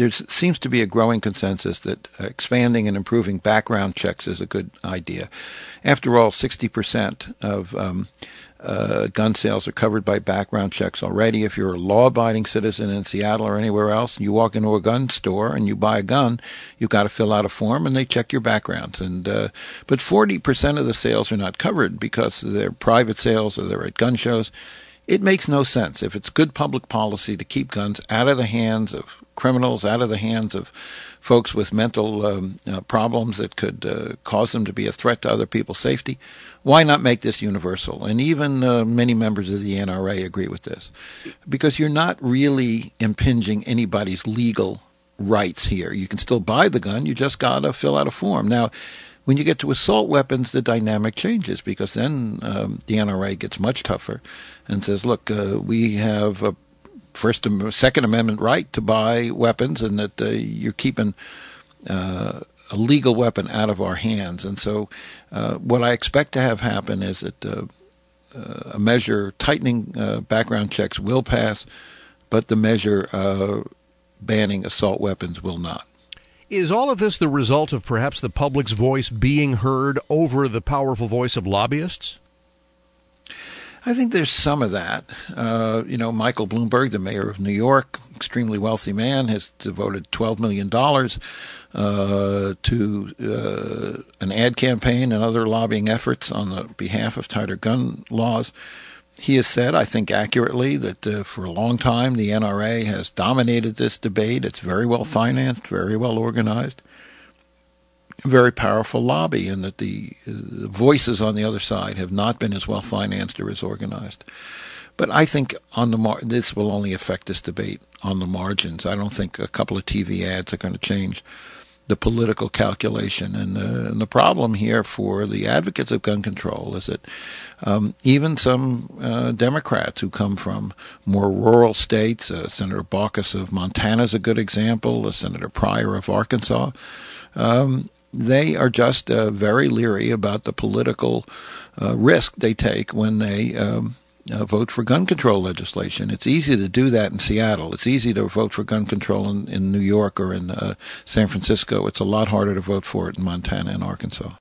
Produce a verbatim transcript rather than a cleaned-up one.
there seems to be a growing consensus that expanding and improving background checks is a good idea. After all, sixty percent of um, uh, gun sales are covered by background checks already. If you're a law-abiding citizen in Seattle or anywhere else, and you walk into a gun store and you buy a gun, you've got to fill out a form and they check your background. And uh, but forty percent of the sales are not covered because they're private sales or they're at gun shows. It makes no sense. If it's good public policy to keep guns out of the hands of criminals, out of the hands of folks with mental um, uh, problems that could uh, cause them to be a threat to other people's safety, why not make this universal? And even uh, many members of the N R A agree with this, because you're not really impinging anybody's legal rights here. You can still buy the gun. You just got to fill out a form. Now, when you get to assault weapons, the dynamic changes, because then um, the N R A gets much tougher and says, look, uh, we have a First and Second Amendment right to buy weapons, and that uh, you're keeping uh, a legal weapon out of our hands. And so uh, what I expect to have happen is that uh, uh, a measure tightening uh, background checks will pass, but the measure uh, banning assault weapons will not. Is all of this the result of perhaps the public's voice being heard over the powerful voice of lobbyists? I think there's some of that. Uh, you know, Michael Bloomberg, the mayor of New York, extremely wealthy man, has devoted twelve million dollars uh, to uh, an ad campaign and other lobbying efforts on the behalf of tighter gun laws. He has said, I think accurately, that uh, for a long time the N R A has dominated this debate. It's very well financed, very well organized, very powerful lobby, and that the, uh, the voices on the other side have not been as well financed or as organized. But I think on the mar- this will only affect this debate on the margins. I don't think a couple of T V ads are going to change the political calculation. And, uh, and the problem here for the advocates of gun control is that um, even some uh, Democrats who come from more rural states, uh, Senator Baucus of Montana is a good example, uh, Senator Pryor of Arkansas, um, they are just uh, very leery about the political uh, risk they take when they um, uh, vote for gun control legislation. It's easy to do that in Seattle. It's easy to vote for gun control in, in New York or in uh, San Francisco. It's a lot harder to vote for it in Montana and Arkansas.